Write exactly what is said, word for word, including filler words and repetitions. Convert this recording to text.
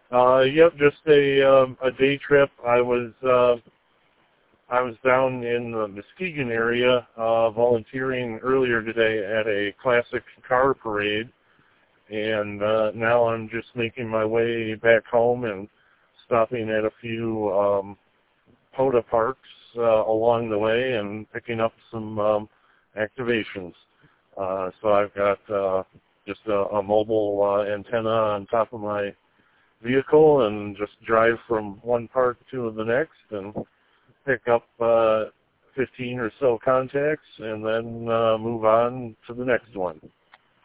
Uh, yep, just a um, a day trip. I was uh, I was down in the Muskegon area uh, volunteering earlier today at a classic car parade, and uh, now I'm just making my way back home and stopping at a few um, POTA parks uh, along the way and picking up some um, activations. Uh, so I've got uh, just a, a mobile uh, antenna on top of my vehicle and just drive from one park to the next and pick up uh, fifteen or so contacts and then uh, move on to the next one.